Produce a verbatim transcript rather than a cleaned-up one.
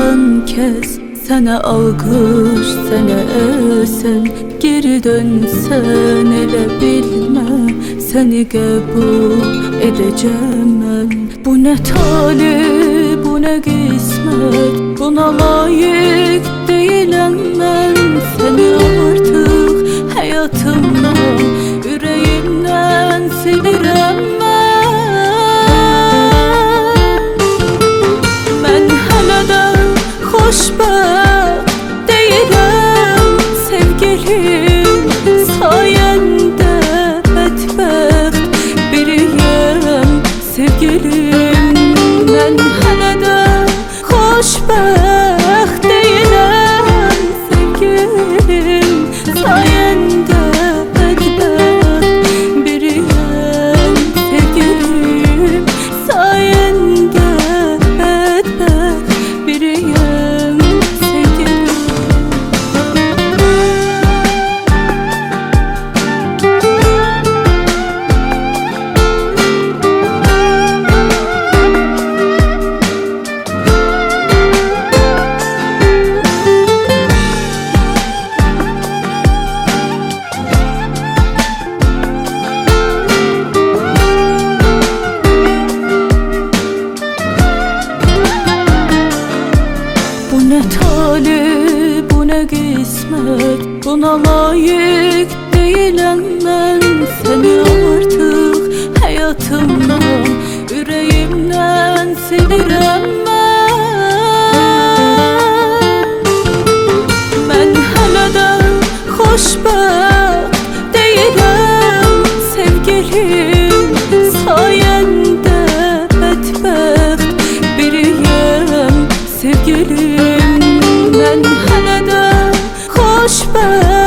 son kez sənə alqış, sənə əsən. Geri dönsən elə bilmə, səni qəbul edəcəm mən. Bu nə talih, bu nə qismət, buna layiq deyiləm mən. Səni artıq həyatımdan, ürəyimdən silirəm mən. Mən hələ də xoşbəxt deyiləm sevgilim, sayəndə bədbəxt biriyəm sevgilim. Mən hələ də xoşbəxt deyiləm sevgilim, sayəndə bədbəxt biriyəm sevgilim, sayəndə bədbəxt biriyəm sevgilim. Bu nə talih, bu nə qismət, buna layiq deyiləm mən. Səni artıq həyatımdan, ürəyimdən silirəm mən. Mən hələ də xoşbəxt deyiləm sevgilim, sayəndə bədbəxt biriyəm sevgilim. Mən hələ də xoşbəxt